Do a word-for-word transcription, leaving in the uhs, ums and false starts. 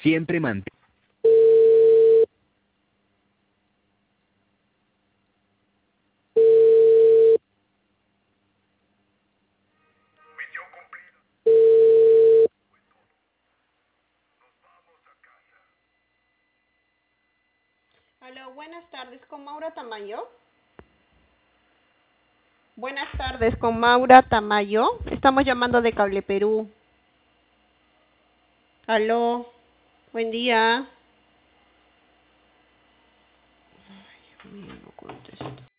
Siempre mantén. Aló, buenas tardes, con Maura Tamayo. Buenas tardes, con Maura Tamayo. Estamos llamando de Cable Perú. Aló, buen día.